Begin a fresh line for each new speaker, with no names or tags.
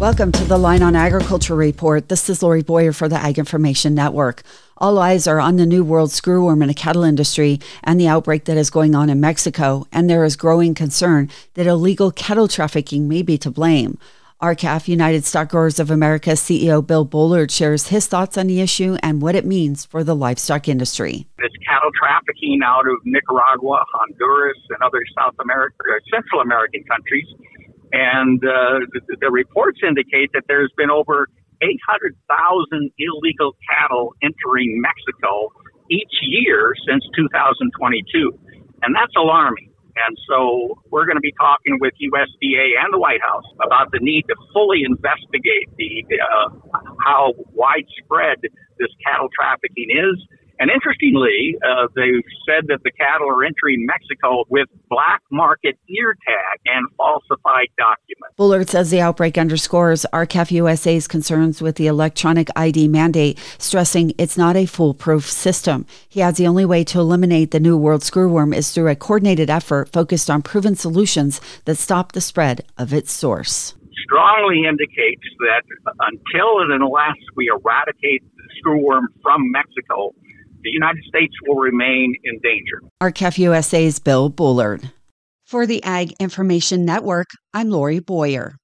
Welcome to the Line on Agriculture Report. This is Lori Boyer for the Ag Information Network. All eyes are on the New World screwworm in the cattle industry and the outbreak that is going on in Mexico, and there is growing concern that illegal cattle trafficking may be to blame. RCAF, United Stock Growers of America CEO Bill Bullard shares his thoughts on the issue and what it means for the livestock industry.
This cattle trafficking out of Nicaragua, Honduras, and other Central American countries. And the reports indicate that there's been over 800,000 illegal cattle entering Mexico each year since 2022. And that's alarming. And so we're going to be talking with USDA and the White House about the need to fully investigate how widespread this cattle trafficking is. And interestingly, they've said that the cattle are entering Mexico with black market ear tag and falsified documents.
Bullard says the outbreak underscores RCAF USA's concerns with the electronic ID mandate, stressing it's not a foolproof system. He adds the only way to eliminate the New World screwworm is through a coordinated effort focused on proven solutions that stop the spread of its source.
Strongly indicates that until and unless we eradicate the screwworm from Mexico, the United States will remain in danger.
RCAF USA's Bill Bullard. For the Ag Information Network, I'm Lori Boyer.